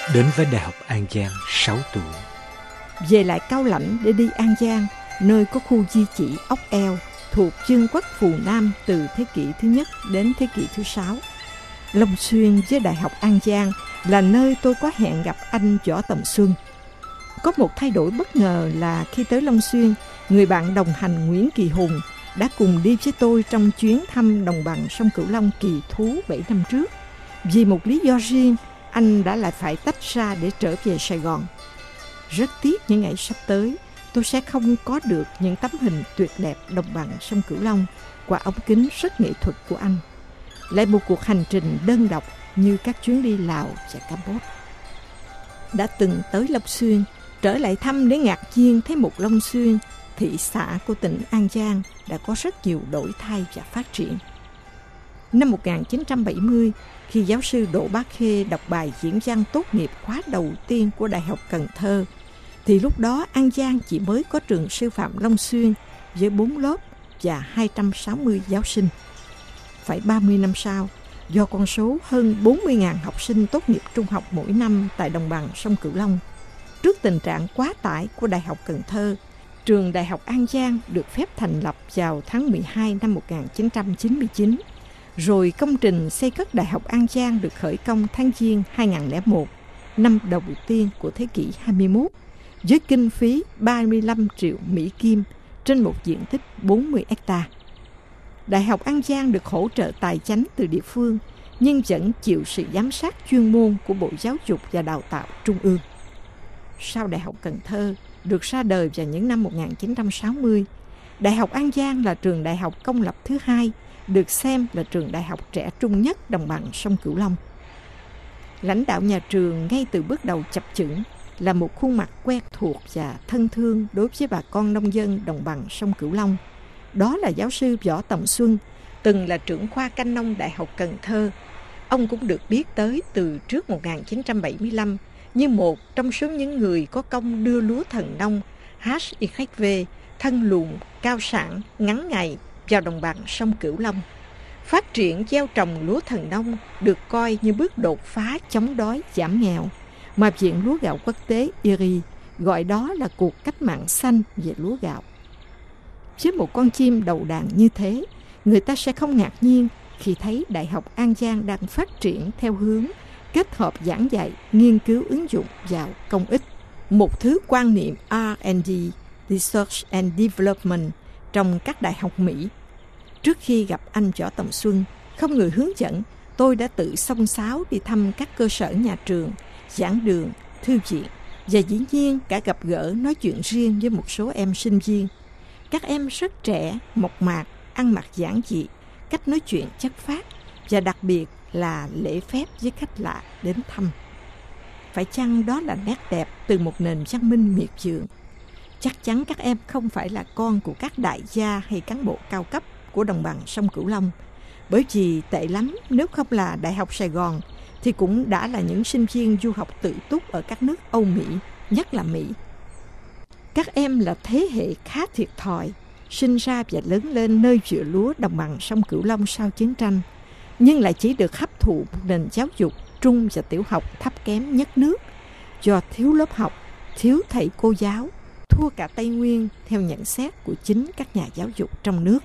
đến với Đại học An Giang 6 tuổi. Về lại Cao Lãnh để đi An Giang, nơi có khu di chỉ Ốc Eo thuộc Vương quốc Phù Nam từ thế kỷ thứ nhất đến thế kỷ thứ 6. Long Xuyên với Đại học An Giang là nơi tôi có hẹn gặp anh Võ Tầm Xuân. Có một thay đổi bất ngờ là khi tới Long Xuyên, người bạn đồng hành Nguyễn Kỳ Hùng đã cùng đi với tôi trong chuyến thăm đồng bằng sông Cửu Long kỳ thú 7 năm trước. Vì một lý do riêng, anh đã lại phải tách ra để trở về Sài Gòn. Rất tiếc những ngày sắp tới, tôi sẽ không có được những tấm hình tuyệt đẹp đồng bằng sông Cửu Long qua ống kính rất nghệ thuật của anh. Lại một cuộc hành trình đơn độc như các chuyến đi Lào và Campuchia. Đã từng tới Long Xuyên, trở lại thăm để ngạc nhiên thấy một Long Xuyên, thị xã của tỉnh An Giang đã có rất nhiều đổi thay và phát triển. Năm 1970, khi giáo sư Đỗ Bá Khê đọc bài diễn văn tốt nghiệp khóa đầu tiên của Đại học Cần Thơ, thì lúc đó An Giang chỉ mới có trường sư phạm Long Xuyên với 4 lớp và 260 giáo sinh. Phải 30 năm sau, do con số hơn 40.000 học sinh tốt nghiệp trung học mỗi năm tại đồng bằng sông Cửu Long, trước tình trạng quá tải của Đại học Cần Thơ, trường Đại học An Giang được phép thành lập vào tháng 12 năm 1999. Rồi công trình xây cất Đại học An Giang được khởi công tháng Giêng 2001, năm đầu tiên của thế kỷ 21, với kinh phí 35 triệu Mỹ Kim trên một diện tích 40 hectare. Đại học An Giang được hỗ trợ tài chánh từ địa phương, nhưng vẫn chịu sự giám sát chuyên môn của Bộ Giáo dục và Đào tạo Trung ương. Sau Đại học Cần Thơ được ra đời vào những năm 1960, Đại học An Giang là trường đại học công lập thứ hai, được xem là trường đại học trẻ trung nhất đồng bằng sông Cửu Long. Lãnh đạo nhà trường ngay từ bước đầu chập chững là một khuôn mặt quen thuộc và thân thương đối với bà con nông dân đồng bằng sông Cửu Long. Đó là giáo sư Võ Tầm Xuân, từng là trưởng khoa canh nông Đại học Cần Thơ. Ông cũng được biết tới từ trước 1975 như một trong số những người có công đưa lúa thần nông HYV, thân luồn, cao sản, ngắn ngày vào đồng bằng sông Cửu Long. Phát triển gieo trồng lúa thần nông được coi như bước đột phá chống đói giảm nghèo, mà Viện Lúa Gạo Quốc tế IRI gọi đó là cuộc cách mạng xanh về lúa gạo. Với một con chim đầu đàn như thế, người ta sẽ không ngạc nhiên khi thấy Đại học An Giang đang phát triển theo hướng kết hợp giảng dạy, nghiên cứu ứng dụng vào công ích, một thứ quan niệm R&D, Research and Development, trong các đại học Mỹ. Trước khi gặp anh Võ Tầm Xuân, không người hướng dẫn, tôi đã tự xông xáo đi thăm các cơ sở nhà trường, giảng đường, thư viện, và dĩ nhiên cả gặp gỡ nói chuyện riêng với một số em sinh viên. Các em rất trẻ, mộc mạc, ăn mặc giản dị, cách nói chuyện chất phác, và đặc biệt là lễ phép với khách lạ đến thăm. Phải chăng đó là nét đẹp từ một nền văn minh miệt vườn? Chắc chắn các em không phải là con của các đại gia hay cán bộ cao cấp của đồng bằng sông Cửu Long. Bởi vì tệ lắm, nếu không là Đại học Sài Gòn thì cũng đã là những sinh viên du học tự túc ở các nước Âu Mỹ, nhất là Mỹ. Các em là thế hệ khá thiệt thòi, sinh ra và lớn lên nơi vựa lúa đồng bằng sông Cửu Long sau chiến tranh, nhưng lại chỉ được hấp thụ một nền giáo dục trung và tiểu học thấp kém nhất nước, do thiếu lớp học, thiếu thầy cô giáo, thua cả Tây Nguyên theo nhận xét của chính các nhà giáo dục trong nước.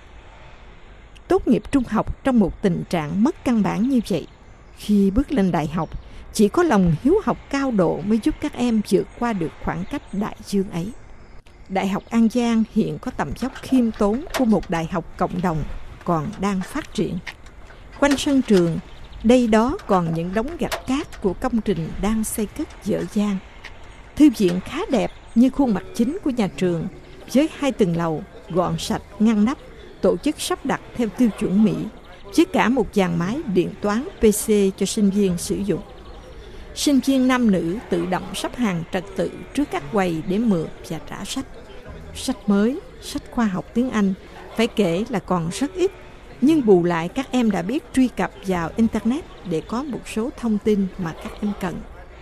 Tốt nghiệp trung học trong một tình trạng mất căn bản như vậy, khi bước lên đại học, chỉ có lòng hiếu học cao độ mới giúp các em vượt qua được khoảng cách đại dương ấy. Đại học An Giang hiện có tầm vóc khiêm tốn của một đại học cộng đồng còn đang phát triển. Quanh sân trường, đây đó còn những đống gạch cát của công trình đang xây cất dở dang. Thư viện khá đẹp như khuôn mặt chính của nhà trường, với 2 tầng lầu, gọn sạch, ngăn nắp, tổ chức sắp đặt theo tiêu chuẩn Mỹ, với cả một dàn máy điện toán PC cho sinh viên sử dụng. Sinh viên nam nữ tự động sắp hàng trật tự trước các quầy để mượn và trả sách. Sách mới, sách khoa học tiếng Anh, phải kể là còn rất ít, nhưng bù lại các em đã biết truy cập vào Internet để có một số thông tin mà các em cần.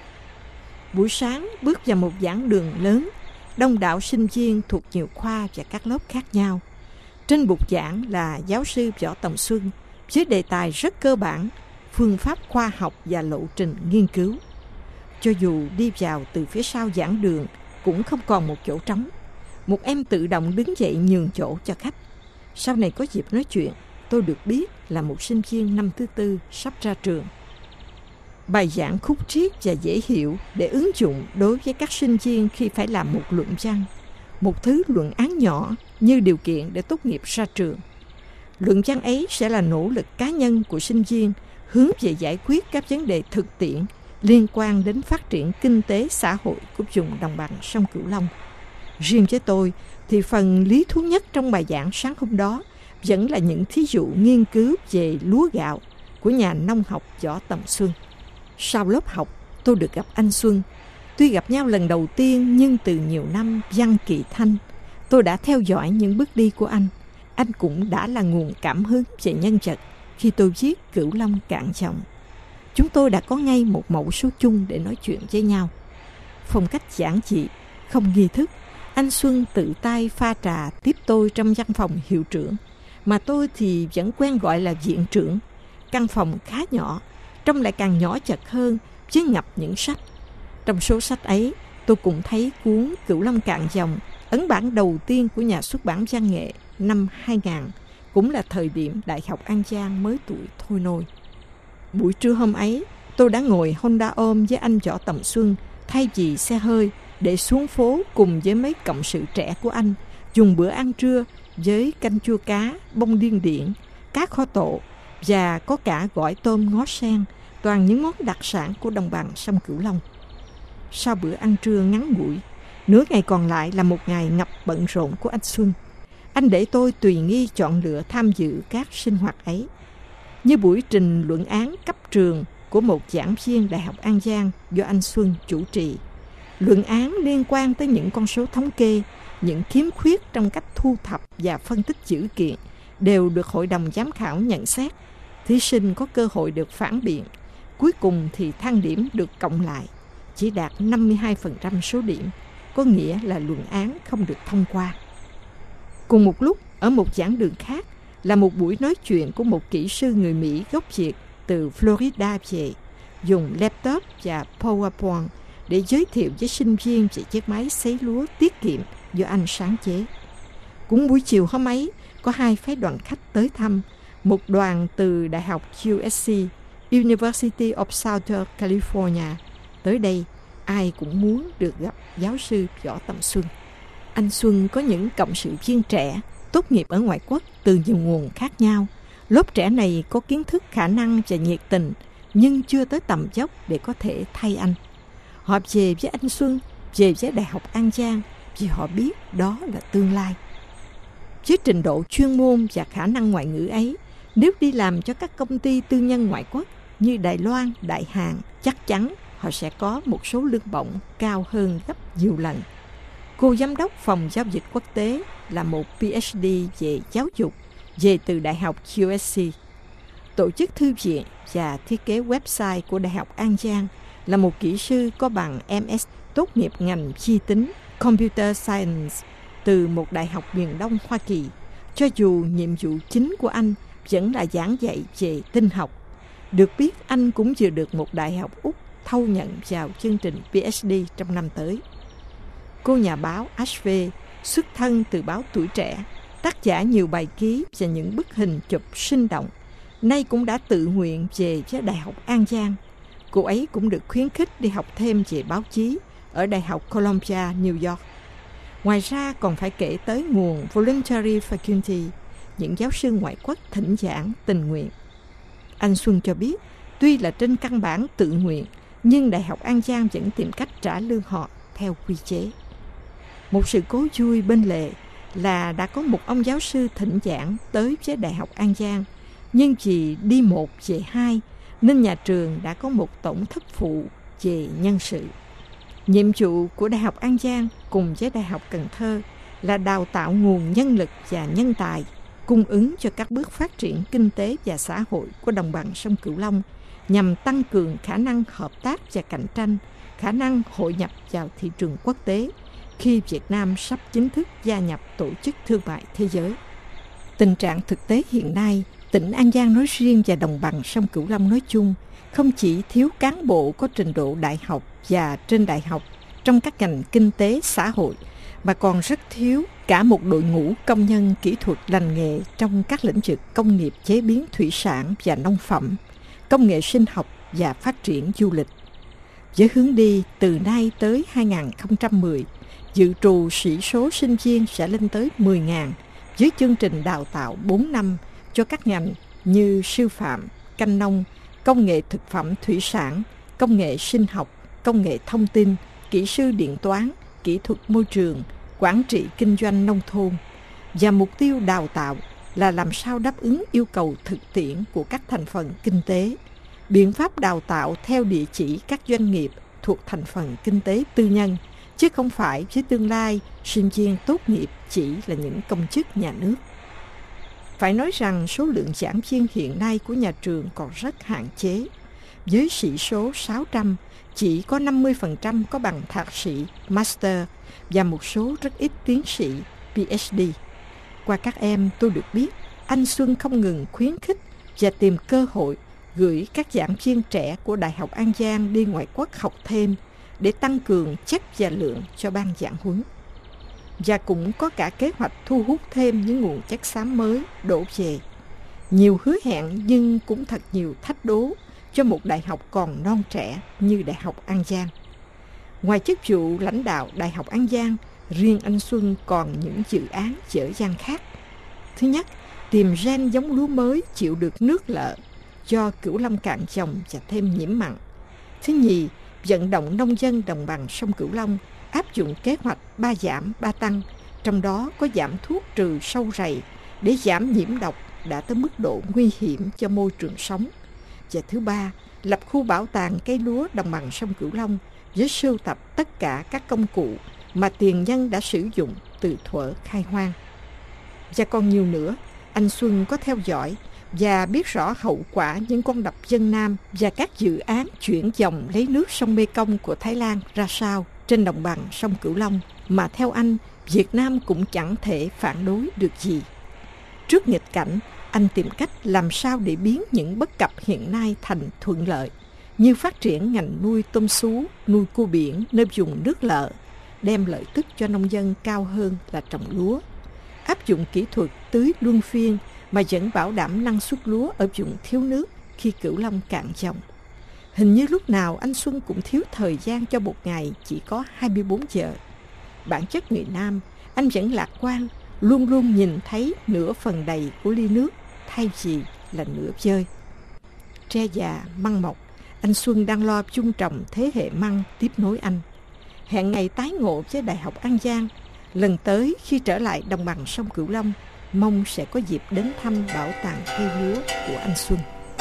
Buổi sáng bước vào một giảng đường lớn, đông đảo sinh viên thuộc nhiều khoa và các lớp khác nhau. Trên bục giảng là giáo sư Võ Tầm Xuân với đề tài rất cơ bản, phương pháp khoa học và lộ trình nghiên cứu. Cho dù đi vào từ phía sau giảng đường cũng không còn một chỗ trống. Một em tự động đứng dậy nhường chỗ cho khách. Sau này có dịp nói chuyện, tôi được biết là một sinh viên năm thứ 4 sắp ra trường. Bài giảng khúc triết và dễ hiểu để ứng dụng đối với các sinh viên khi phải làm một luận văn, một thứ luận án nhỏ như điều kiện để tốt nghiệp ra trường. Luận văn ấy sẽ là nỗ lực cá nhân của sinh viên hướng về giải quyết các vấn đề thực tiễn liên quan đến phát triển kinh tế xã hội của vùng đồng bằng sông Cửu Long. Riêng với tôi thì phần lý thú nhất trong bài giảng sáng hôm đó vẫn là những thí dụ nghiên cứu về lúa gạo của nhà nông học Võ Tầm Xuân. Sau lớp học, tôi được gặp anh Xuân. Tuy gặp nhau lần đầu tiên nhưng từ nhiều năm văn kỳ thanh, tôi đã theo dõi những bước đi của anh. Anh cũng đã là nguồn cảm hứng về nhân vật khi tôi viết Cửu Long cạn dòng. Chúng tôi đã có ngay một mẫu số chung để nói chuyện với nhau. Phong cách giản dị, không nghi thức, anh Xuân tự tay pha trà tiếp tôi trong văn phòng hiệu trưởng, mà tôi thì vẫn quen gọi là viện trưởng. Căn phòng khá nhỏ, trông lại càng nhỏ chật hơn, chứ ngập những sách. Trong số sách ấy, tôi cũng thấy cuốn Cửu Long cạn dòng, ấn bản đầu tiên của nhà xuất bản văn nghệ năm 2000, cũng là thời điểm Đại học An Giang mới tuổi thôi nôi. Buổi trưa hôm ấy, tôi đã ngồi Honda ôm với anh Võ Tầm Xuân thay vì xe hơi để xuống phố cùng với mấy cộng sự trẻ của anh dùng bữa ăn trưa với canh chua cá, bông điên điển, cá kho tộ và có cả gỏi tôm ngó sen, toàn những món đặc sản của đồng bằng sông Cửu Long. Sau bữa ăn trưa ngắn ngủi, nửa ngày còn lại là một ngày ngập bận rộn của anh Xuân. Anh để tôi tùy nghi chọn lựa tham dự các sinh hoạt ấy. Như buổi trình luận án cấp trường của một giảng viên Đại học An Giang do anh Xuân chủ trì. Luận án liên quan tới những con số thống kê, những khiếm khuyết trong cách thu thập và phân tích dữ kiện đều được hội đồng giám khảo nhận xét. Thí sinh có cơ hội được phản biện. Cuối cùng thì thang điểm được cộng lại, chỉ đạt 52% số điểm, có nghĩa là luận án không được thông qua. Cùng một lúc, ở một giảng đường khác là một buổi nói chuyện của một kỹ sư người Mỹ gốc Việt từ Florida về, dùng laptop và PowerPoint để giới thiệu với sinh viên về chiếc máy sấy lúa tiết kiệm do anh sáng chế. Cũng buổi chiều hôm ấy, có hai phái đoàn khách tới thăm, một đoàn từ Đại học USC, University of Southern California. Tới đây, ai cũng muốn được gặp giáo sư Võ Tầm Xuân. Anh Xuân có những cộng sự viên trẻ, tốt nghiệp ở ngoại quốc từ nhiều nguồn khác nhau. Lớp trẻ này có kiến thức, khả năng và nhiệt tình, nhưng chưa tới tầm dốc để có thể thay anh. Họ về với anh Xuân, về với Đại học An Giang, vì họ biết đó là tương lai. Với trình độ chuyên môn và khả năng ngoại ngữ ấy, nếu đi làm cho các công ty tư nhân ngoại quốc như Đài Loan, Đại Hàn, chắc chắn họ sẽ có một số lương bổng cao hơn gấp nhiều lần. Cô giám đốc phòng giao dịch quốc tế là một PhD về giáo dục, về từ Đại học USC. Tổ chức thư viện và thiết kế website của Đại học An Giang là một kỹ sư có bằng MS tốt nghiệp ngành vi tính Computer Science từ một đại học miền Đông Hoa Kỳ, cho dù nhiệm vụ chính của anh vẫn là giảng dạy về tinh học. Được biết anh cũng vừa được một đại học Úc thâu nhận vào chương trình PhD trong năm tới. Cô nhà báo Ashve, xuất thân từ báo Tuổi Trẻ, tác giả nhiều bài ký và những bức hình chụp sinh động, nay cũng đã tự nguyện về với Đại học An Giang. Cô ấy cũng được khuyến khích đi học thêm về báo chí ở Đại học Columbia, New York. Ngoài ra còn phải kể tới nguồn Voluntary Faculty, những giáo sư ngoại quốc thỉnh giảng tình nguyện. Anh Xuân cho biết, tuy là trên căn bản tự nguyện, nhưng Đại học An Giang vẫn tìm cách trả lương họ theo quy chế. Một sự cố vui bên lề là đã có một ông giáo sư thỉnh giảng tới với Đại học An Giang, nhưng chỉ đi một về hai, nên nhà trường đã có một tổng thất phụ về nhân sự. Nhiệm vụ của Đại học An Giang cùng với Đại học Cần Thơ là đào tạo nguồn nhân lực và nhân tài, cung ứng cho các bước phát triển kinh tế và xã hội của đồng bằng sông Cửu Long, nhằm tăng cường khả năng hợp tác và cạnh tranh, khả năng hội nhập vào thị trường quốc tế khi Việt Nam sắp chính thức gia nhập Tổ chức Thương mại Thế giới. Tình trạng thực tế hiện nay, tỉnh An Giang nói riêng và đồng bằng sông Cửu Long nói chung không chỉ thiếu cán bộ có trình độ đại học và trên đại học trong các ngành kinh tế xã hội, mà còn rất thiếu cả một đội ngũ công nhân kỹ thuật lành nghề trong các lĩnh vực công nghiệp chế biến thủy sản và nông phẩm, công nghệ sinh học và phát triển du lịch. Với hướng đi từ nay tới 2010, dự trù sĩ số sinh viên sẽ lên tới 10.000 với chương trình đào tạo 4 năm cho các ngành như sư phạm, canh nông, công nghệ thực phẩm thủy sản, công nghệ sinh học, công nghệ thông tin, kỹ sư điện toán, kỹ thuật môi trường, quản trị kinh doanh nông thôn. Và mục tiêu đào tạo là làm sao đáp ứng yêu cầu thực tiễn của các thành phần kinh tế. Biện pháp đào tạo theo địa chỉ các doanh nghiệp thuộc thành phần kinh tế tư nhân, chứ không phải với tương lai sinh viên tốt nghiệp chỉ là những công chức nhà nước. Phải nói rằng số lượng giảng viên hiện nay của nhà trường còn rất hạn chế. Với sĩ số 600, chỉ có 50% có bằng thạc sĩ, master và một số rất ít tiến sĩ, PhD. Qua các em, tôi được biết anh Xuân không ngừng khuyến khích và tìm cơ hội gửi các giảng viên trẻ của Đại học An Giang đi ngoại quốc học thêm để tăng cường chất và lượng cho ban giảng huấn. Và cũng có cả kế hoạch thu hút thêm những nguồn chất xám mới đổ về. Nhiều hứa hẹn nhưng cũng thật nhiều thách đố cho một đại học còn non trẻ như Đại học An Giang. Ngoài chức vụ lãnh đạo Đại học An Giang, riêng anh Xuân còn những dự án dở dang khác. Thứ nhất, tìm gen giống lúa mới chịu được nước lợ do Cửu Long cạn trồng và thêm nhiễm mặn. Thứ nhì, vận động nông dân đồng bằng sông Cửu Long áp dụng kế hoạch 3 giảm 3 tăng, trong đó có giảm thuốc trừ sâu rầy để giảm nhiễm độc đã tới mức độ nguy hiểm cho môi trường sống. Và thứ ba, lập khu bảo tàng cây lúa đồng bằng sông Cửu Long với sưu tập tất cả các công cụ mà tiền nhân đã sử dụng từ thuở khai hoang. Và còn nhiều nữa, anh Xuân có theo dõi và biết rõ hậu quả những con đập Vân Nam và các dự án chuyển dòng lấy nước sông Mekong của Thái Lan ra sao trên đồng bằng sông Cửu Long, mà theo anh, Việt Nam cũng chẳng thể phản đối được gì. Trước nghịch cảnh, anh tìm cách làm sao để biến những bất cập hiện nay thành thuận lợi, như phát triển ngành nuôi tôm sú, nuôi cua biển nơi vùng nước lợ, đem lợi tức cho nông dân cao hơn là trồng lúa, áp dụng kỹ thuật tưới luân phiên mà vẫn bảo đảm năng suất lúa ở vùng thiếu nước khi Cửu Long cạn dòng. Hình như lúc nào anh Xuân cũng thiếu thời gian cho một ngày chỉ có 24 giờ. Bản chất người Nam, anh vẫn lạc quan, luôn luôn nhìn thấy nửa phần đầy của ly nước thay vì là nửa vơi. Tre già măng mọc, anh Xuân đang lo chung trồng thế hệ măng tiếp nối anh. Hẹn ngày tái ngộ với Đại học An Giang. Lần tới khi trở lại đồng bằng sông Cửu Long, mong sẽ có dịp đến thăm bảo tàng cây lúa của anh Xuân.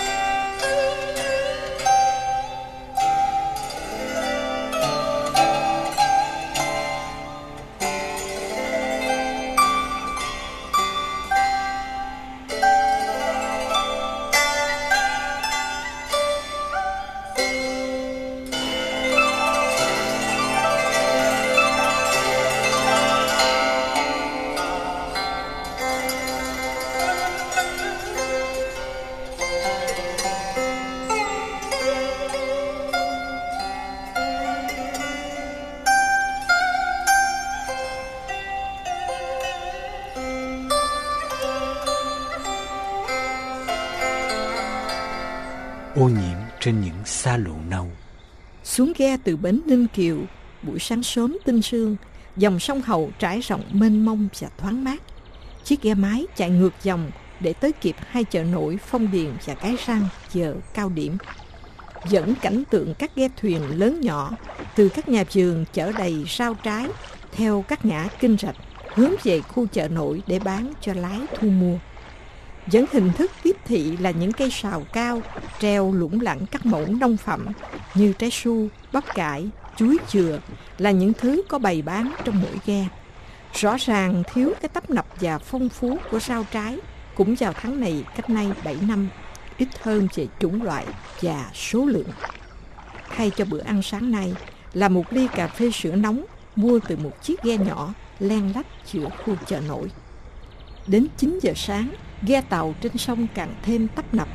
Ô nhiễm trên những xa lộ nâu. Xuống ghe từ bến Ninh Kiều, buổi sáng sớm tinh sương, dòng sông Hậu trải rộng mênh mông và thoáng mát. Chiếc ghe mái chạy ngược dòng để tới kịp hai chợ nổi Phong Điền và Cái Răng giờ cao điểm. Dẫn cảnh tượng các ghe thuyền lớn nhỏ từ các nhà vườn chở đầy rau trái theo các ngã kênh rạch hướng về khu chợ nổi để bán cho lái thu mua. Dẫn hình thức tiếp thị là những cây sào cao treo lủng lẳng các mẫu nông phẩm như trái su, bắp cải, chuối chừa là những thứ có bày bán trong mỗi ghe. Rõ ràng thiếu cái tấp nập và phong phú của rau trái cũng vào tháng này cách nay 7 năm, ít hơn về chủng loại và số lượng. Thay cho bữa ăn sáng nay là một ly cà phê sữa nóng mua từ một chiếc ghe nhỏ len lách giữa khu chợ nổi. Đến 9 giờ sáng, ghe tàu trên sông càng thêm tấp nập.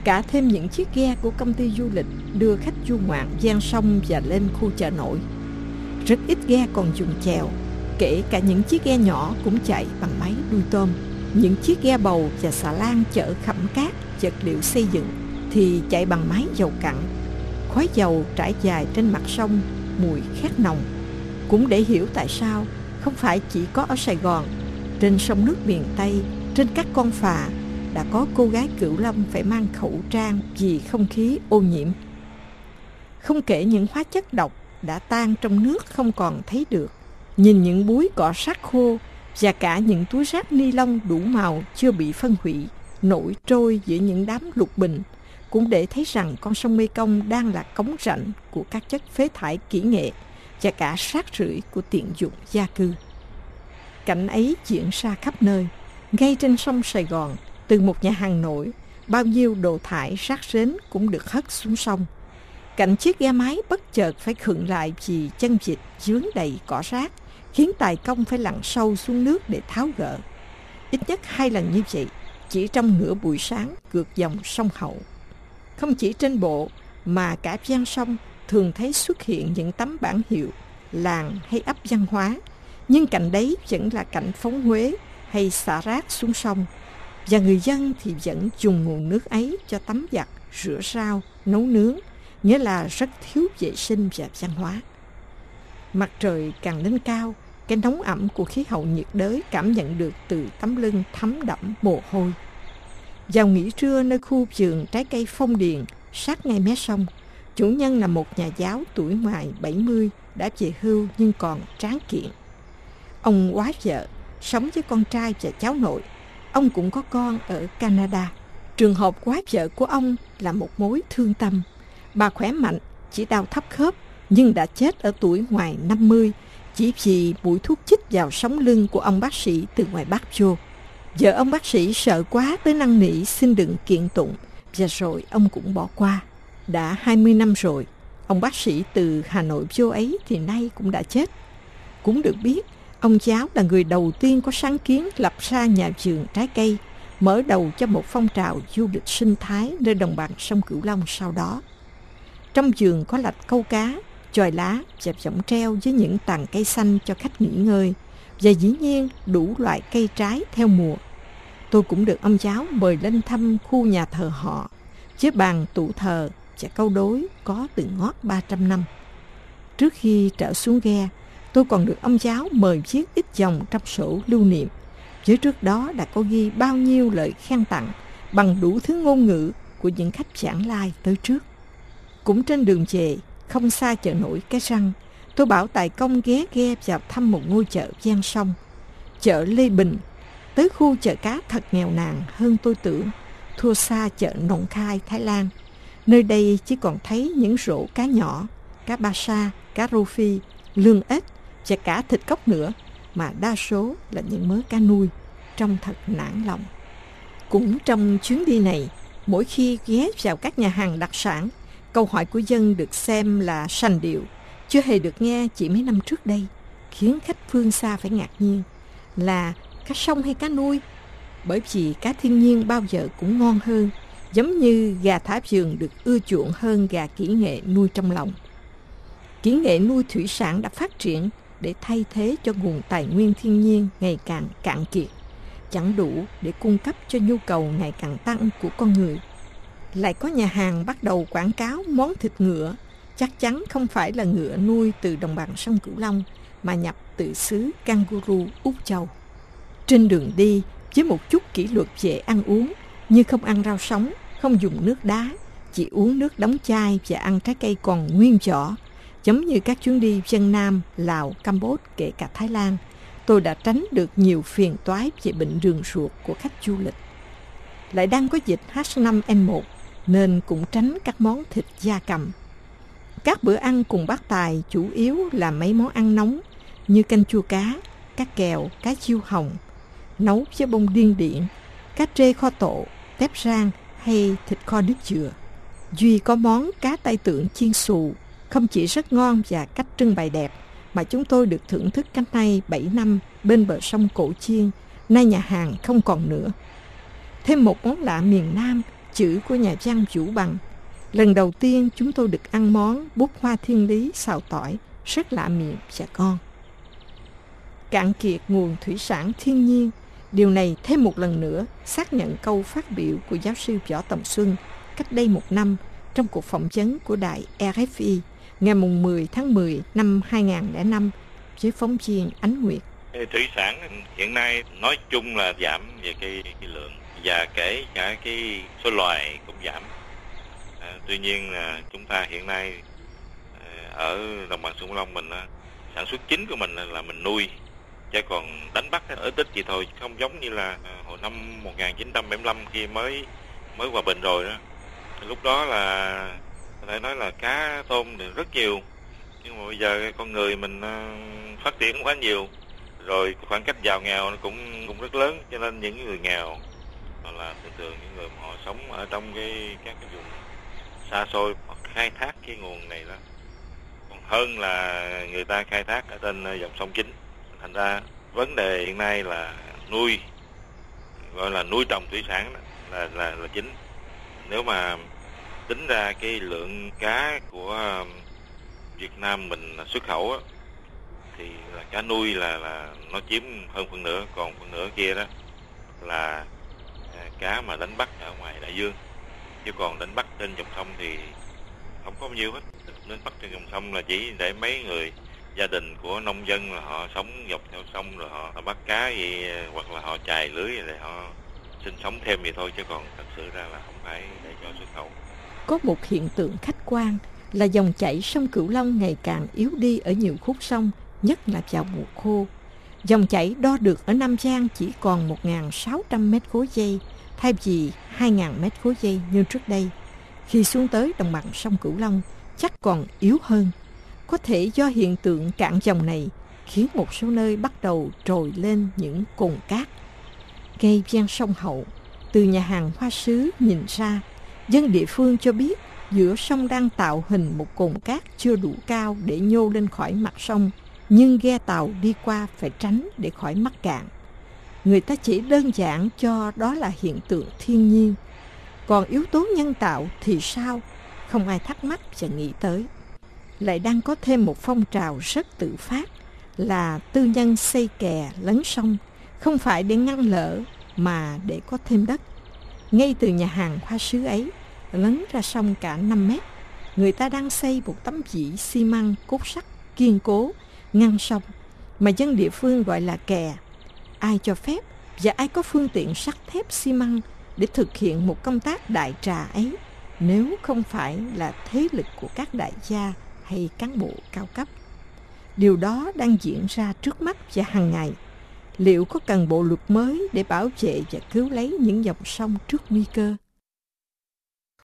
cả thêm những chiếc ghe của công ty du lịch đưa khách du ngoạn ven sông và lên khu chợ nổi. Rất ít ghe còn dùng chèo, kể cả những chiếc ghe nhỏ cũng chạy bằng máy đuôi tôm. Những chiếc ghe bầu và xà lan chở khẩm cát, vật liệu xây dựng thì chạy bằng máy dầu cặn. Khói dầu trải dài trên mặt sông, mùi khét nồng. Cũng để hiểu tại sao không phải chỉ có ở Sài Gòn, trên sông nước miền Tây, trên các con phà đã có cô gái Cửu Long phải mang khẩu trang vì không khí ô nhiễm. Không kể những hóa chất độc đã tan trong nước không còn thấy được, nhìn những búi cỏ sát khô và cả những túi rác ni lông đủ màu chưa bị phân hủy nổi trôi giữa những đám lục bình, cũng để thấy rằng con sông Mekong đang là cống rãnh của các chất phế thải kỹ nghệ và cả rác rưởi của tiện dụng gia cư. Cảnh ấy diễn ra khắp nơi. Ngay trên sông Sài Gòn, từ một nhà hàng nổi, bao nhiêu đồ thải rác rến cũng được hất xuống sông. Cạnh chiếc ghe máy bất chợt phải khựng lại vì chân vịt dướng đầy cỏ rác, khiến tài công phải lặn sâu xuống nước để tháo gỡ. Ít nhất 2 lần như vậy, chỉ trong nửa buổi sáng ngược dòng sông Hậu. Không chỉ trên bộ, mà cả ven sông thường thấy xuất hiện những tấm bảng hiệu làng hay ấp văn hóa, nhưng cạnh đấy vẫn là cảnh phóng huế hay xả rác xuống sông, và người dân thì vẫn dùng nguồn nước ấy cho tắm giặt, rửa rau, nấu nướng, nghĩa là rất thiếu vệ sinh và văn hóa. Mặt trời càng lên cao, cái nóng ẩm của khí hậu nhiệt đới cảm nhận được từ tấm lưng thấm đẫm mồ hôi. Vào nghỉ trưa nơi khu vườn trái cây Phong Điền, sát ngay mé sông, chủ nhân là một nhà giáo tuổi ngoài 70, đã về hưu nhưng còn tráng kiện. Ông quá vợ, sống với con trai và cháu nội. Ông cũng có con ở Canada. Trường hợp quá vợ của ông là một mối thương tâm. Bà khỏe mạnh, chỉ đau thấp khớp, nhưng đã chết ở tuổi ngoài 50, chỉ vì mũi thuốc chích vào sống lưng của ông bác sĩ từ ngoài Bắc vô. Vợ ông bác sĩ sợ quá tới năn nỉ xin đừng kiện tụng, và rồi ông cũng bỏ qua. Đã 20 năm rồi, ông bác sĩ từ Hà Nội vô ấy thì nay cũng đã chết. Cũng được biết, ông giáo là người đầu tiên có sáng kiến lập ra nhà vườn trái cây, mở đầu cho một phong trào du lịch sinh thái nơi đồng bằng sông Cửu Long sau đó. Trong vườn có lạch câu cá, chòi lá và võng treo với những tàn cây xanh cho khách nghỉ ngơi, và dĩ nhiên đủ loại cây trái theo mùa. Tôi cũng được ông giáo mời lên thăm khu nhà thờ họ, với bàn tụ thờ và câu đối có từ ngót 300 năm. Trước khi trở xuống ghe, tôi còn được ông giáo mời viết ít dòng trong sổ lưu niệm. Với trước đó đã có ghi bao nhiêu lời khen tặng bằng đủ thứ ngôn ngữ của những khách vãng lai tới trước. Cũng trên đường về, không xa chợ nổi Cái Răng, tôi bảo tài công ghé ghe vào thăm một ngôi chợ ven sông, chợ Lê Bình. Tới khu chợ cá thật nghèo nàn hơn tôi tưởng, thua xa chợ Nọng Khai, Thái Lan. Nơi đây chỉ còn thấy những rổ cá nhỏ, cá ba sa, cá rô phi, lươn ếch và cả thịt cóc nữa, mà đa số là những mớ cá nuôi, trông thật nản lòng. Cũng trong chuyến đi này, mỗi khi ghé vào các nhà hàng đặc sản, câu hỏi của dân được xem là sành điệu, chưa hề được nghe chỉ mấy năm trước đây, khiến khách phương xa phải ngạc nhiên là cá sông hay cá nuôi. Bởi vì cá thiên nhiên bao giờ cũng ngon hơn, giống như gà thả vườn được ưa chuộng hơn gà kỹ nghệ nuôi trong lồng. Kỹ nghệ nuôi thủy sản đã phát triển để thay thế cho nguồn tài nguyên thiên nhiên ngày càng cạn kiệt, chẳng đủ để cung cấp cho nhu cầu ngày càng tăng của con người. Lại có nhà hàng bắt đầu quảng cáo món thịt ngựa, chắc chắn không phải là ngựa nuôi từ đồng bằng sông Cửu Long, mà nhập từ xứ Kangaroo Úc Châu. Trên đường đi, với một chút kỷ luật về ăn uống, như không ăn rau sống, không dùng nước đá, chỉ uống nước đóng chai và ăn trái cây còn nguyên vỏ, giống như các chuyến đi Việt Nam, Lào, Campuchia, kể cả Thái Lan, tôi đã tránh được nhiều phiền toái về bệnh đường ruột của khách du lịch. Lại đang có dịch H5N1, nên cũng tránh các món thịt gia cầm. Các bữa ăn cùng bác Tài chủ yếu là mấy món ăn nóng như canh chua cá, cá kèo, cá chiêu hồng, nấu với bông điên điển, cá trê kho tộ, tép rang hay thịt kho nước dừa. Duy có món cá tai tượng chiên xù, không chỉ rất ngon và cách trưng bày đẹp, mà chúng tôi được thưởng thức cách nay 7 năm bên bờ sông Cổ Chiên, nay nhà hàng không còn nữa. Thêm một món lạ miền Nam chữ của nhà văn Vũ Bằng. Lần đầu tiên chúng tôi được ăn món búp hoa thiên lý xào tỏi, rất lạ miệng và ngon. Cạn kiệt nguồn thủy sản thiên nhiên, điều này thêm một lần nữa xác nhận câu phát biểu của giáo sư Võ Tầm Xuân cách đây 1 năm trong cuộc phỏng vấn của đài RFI ngày 10 tháng 10 năm 2005 với phóng viên Ánh Nguyệt. Thủy sản hiện nay nói chung là giảm về cái lượng và kể cả cái số loài cũng giảm. Tuy nhiên chúng ta hiện nay ở đồng bằng sông Cửu Long mình sản xuất chính của mình là mình nuôi, chứ còn đánh bắt ở ít vậy thôi, không giống như là hồi năm 1975 khi mới hòa bình rồi đó. Lúc đó là có thể nói là cá tôm thì rất nhiều, nhưng mà bây giờ con người mình phát triển quá nhiều, rồi khoảng cách giàu nghèo nó cũng rất lớn, cho nên những người nghèo hoặc là thường những người họ sống ở trong các cái vùng xa xôi hoặc khai thác cái nguồn này đó còn hơn là người ta khai thác ở trên dòng sông chính. Thành ra vấn đề hiện nay là nuôi, gọi là nuôi trồng thủy sản là chính. Nếu mà tính ra cái lượng cá của Việt Nam mình xuất khẩu á, thì là cá nuôi là nó chiếm hơn phần nửa, còn phần nửa kia đó là cá mà đánh bắt ở ngoài đại dương, chứ còn đánh bắt trên dòng sông thì không có bao nhiêu hết. Đánh bắt trên dòng sông là chỉ để mấy người gia đình của nông dân là họ sống dọc theo sông, rồi họ bắt cá vậy, hoặc là họ chài lưới để họ sinh sống thêm vậy thôi, chứ còn thật sự ra là không phải để cho xuất khẩu. Có một hiện tượng khách quan là dòng chảy sông Cửu Long ngày càng yếu đi ở nhiều khúc sông, nhất là vào mùa khô. Dòng chảy đo được ở Nam Giang chỉ còn 1.600 mét khối giây, thay vì 2.000 mét khối giây như trước đây. Khi xuống tới đồng bằng sông Cửu Long, chắc còn yếu hơn. Có thể do hiện tượng cạn dòng này khiến một số nơi bắt đầu trồi lên những cồn cát. Ngay ven sông Hậu, từ nhà hàng Hoa Sứ nhìn ra, dân địa phương cho biết giữa sông đang tạo hình một cồn cát chưa đủ cao để nhô lên khỏi mặt sông, nhưng ghe tàu đi qua phải tránh để khỏi mắc cạn. Người ta chỉ đơn giản cho đó là hiện tượng thiên nhiên. Còn yếu tố nhân tạo thì sao? Không ai thắc mắc và nghĩ tới. Lại đang có thêm một phong trào rất tự phát là tư nhân xây kè lấn sông, không phải để ngăn lở mà để có thêm đất. Ngay từ nhà hàng Hoa Sứ ấy, lấn ra sông cả 5 mét, người ta đang xây một tấm vỉ xi măng cốt sắt kiên cố ngăn sông mà dân địa phương gọi là kè. Ai cho phép và ai có phương tiện sắt thép xi măng để thực hiện một công tác đại trà ấy, nếu không phải là thế lực của các đại gia hay cán bộ cao cấp? Điều đó đang diễn ra trước mắt và hàng ngày. Liệu có cần bộ luật mới để bảo vệ và cứu lấy những dòng sông trước nguy cơ?